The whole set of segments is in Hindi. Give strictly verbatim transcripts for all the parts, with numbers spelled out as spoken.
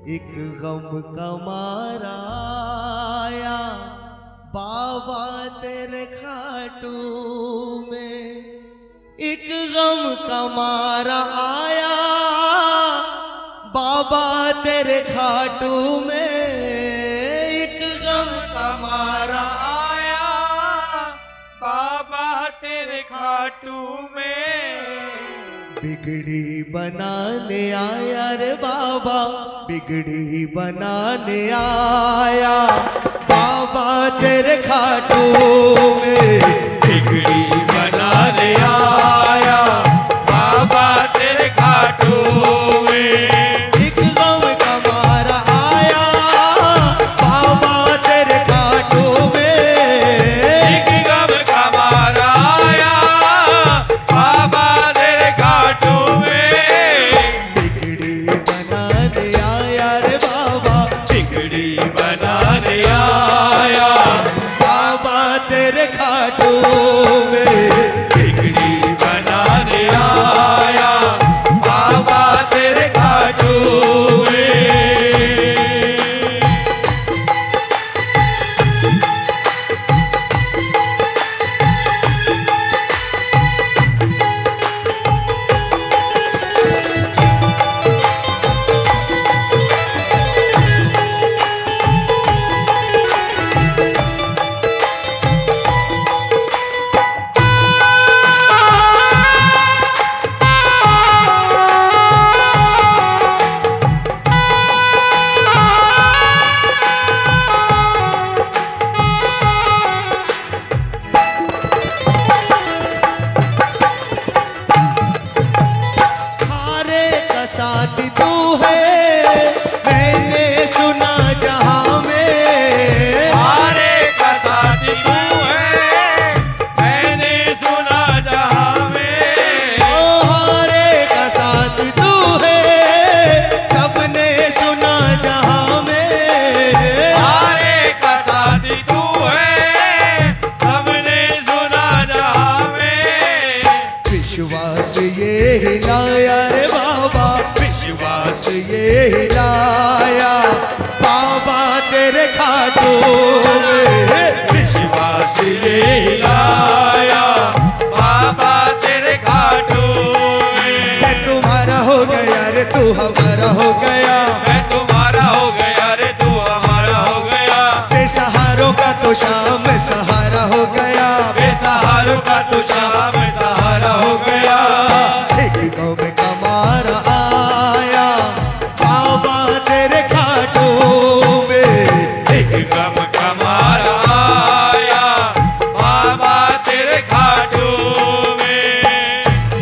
एक गम का मारा आया बाबा तेरे खाटू में, एक गम का मारा आया बाबा तेरे खाटू में, एक गम का मारा आया बाबा तेरे खाटू में। बिगड़ी बनाने आया रे बाबा, बिगड़ी बनाने आया बाबा तेरे खाटू में, बिगड़ी बनाने आया बाबा तेरे खाटू में। एक गम का मारा आया बाबा तेरे खाटू में, एक गम का मारा आया बाबा तेरे खाटू में। बिगड़ी बनाने आया रे बाबा, बिगड़ी बनाने आया बाबा तेरे खाटू में, बिगड़ी बनाने आया बाबा तेरे खाटू में। हारे का साथ तू है मैंने सुना जहां में, हारे का साथी तू है मैंने सुना जहां में। ओ हारे का साथ तू है सबने सुना जहां में, हारे का साथी तू है सबने सुना जहां में। विश्वास ये हिलाया रे बाबा, विश्वास ये हिलाया बाबा तेरे खाटू में, विश्वास ये हिलाया बाबा तेरे खाटू में। मैं तुम्हारा हो गया रे तू हमारा हो गया, मैं तुम्हारा हो गया रे तू हमारा हो गया। बेसहारों का तो शाम सहारा हो गया, बेसहारों का तो शाम सहारा हो गया। एक गम का मारा आया बाबा तेरे खाटू में, एक गम का मारा आया बाबा तेरे खाटू में।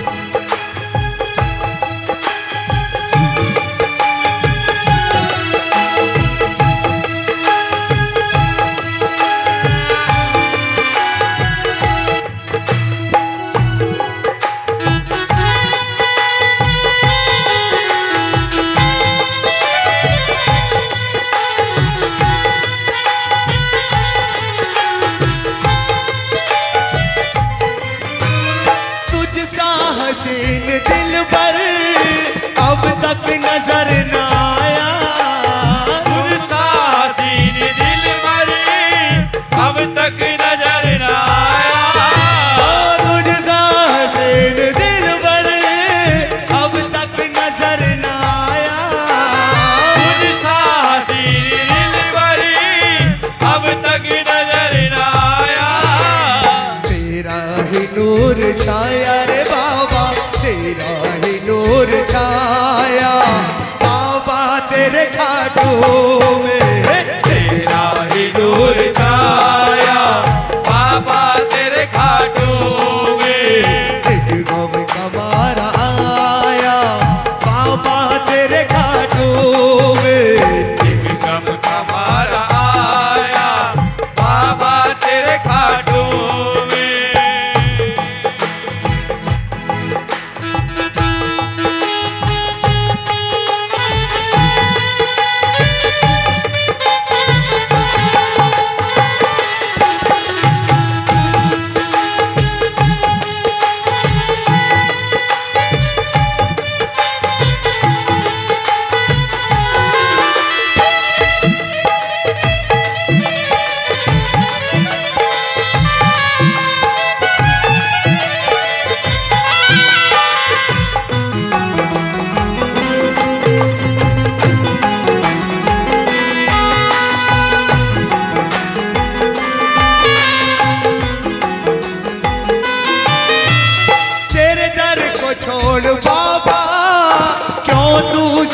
तुझ सा हसीन दिल पर अब तक नजर न आया, तुझसा हसीन दिल पर अब तक नजर न आया। ओ तुझ सा हसीन दिल पर अब तक नजर न आया, तुझसा हसीन दिल पर अब तक नजर न आया। तेरा ही नूर छाया रे बाबा, तेरा ही नूर छाया बाबा तेरे खाटू में, तेरा ही नूर छाया बाबा तेरे खाटू में। एक गम का मारा आया बाबा तेरे खाटू में, एक गम का मारा आया बाबा तेरे खाटू में।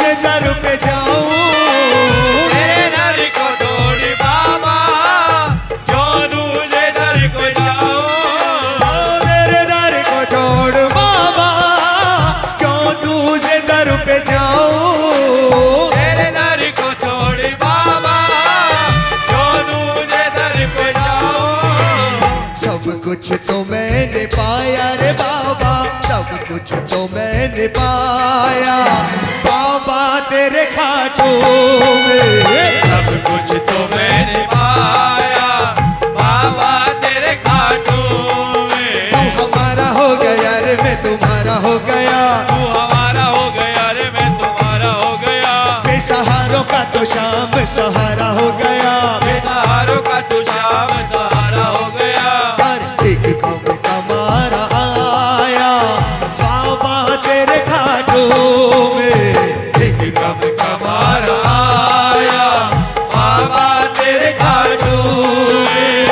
दूसरे दर पे जाऊं, तेरे दर को छोड़ बाबा क्यों दूसरे दर को जाऊं। तेरे दर को छोड़ बाबा क्यों दूसरे दर पे जाऊं, तेरे दर को छोड़ बाबा क्यों दूसरे दर पे जाऊं। सब कुछ तो मैंने पाया रे बाबा, सब कुछ तो मैंने पाया बाबा तेरे खाटू में। सब कुछ तो मैंने पाया बाबा तेरे खाटू में। तू हमारा हो गया रे मैं तुम्हारा हो गया, तू हमारा हो गया रे मैं तुम्हारा हो गया। बेसहारों का तो शाम सहारा हो गया, बेसहारों का तू शाम सहारा हो गया। हर एक गम का मारा आया बाबा तेरे खाटू में। एक गम का मारा आया बाबा तेरे खाटू में।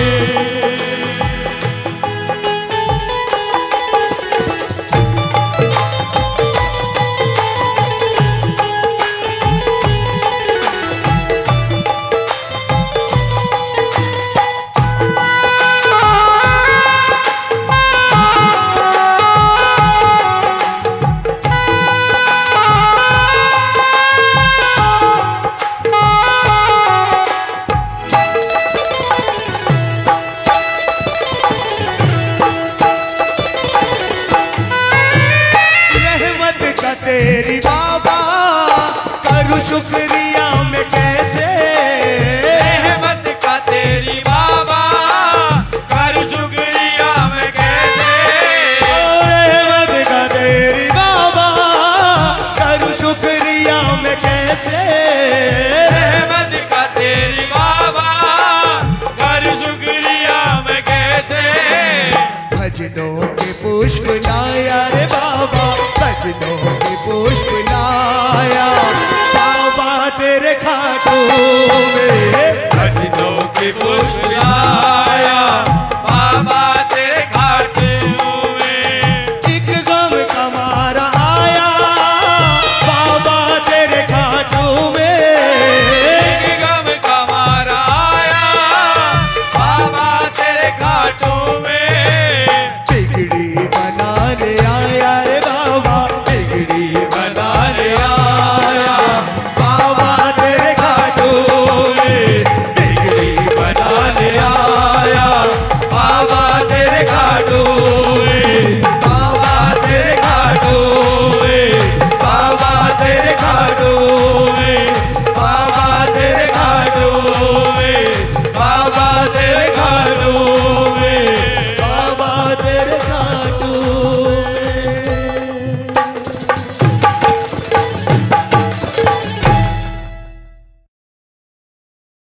तेरी बाबा करूं शुक्रिया मैं कैसे, रहमत का तेरी बाबा करूं शुक्रिया मैं कैसे। रहमत का तेरी बाबा करूं शुक्रिया मैं कैसे, रहमत का तेरी बाबा करूं शुक्रिया मैं कैसे। भजनों के पुष्प लाया रे बाबा, भजनों के पुष्प लाया बाबा तेरे खाटू में। भजनों के पुष्प लाया बाबा तेरे खाटू में। एक गम का मारा आया बाबा तेरे खाटू में। एक गम का मारा आया बाबा तेरे खाटू में। बिगड़ी बनाने आया रे बाबा, बिगड़ी बनाने आया बाबा तेरे खाटू में। बिगड़ी बनाने आया बाबा तेरे खाटू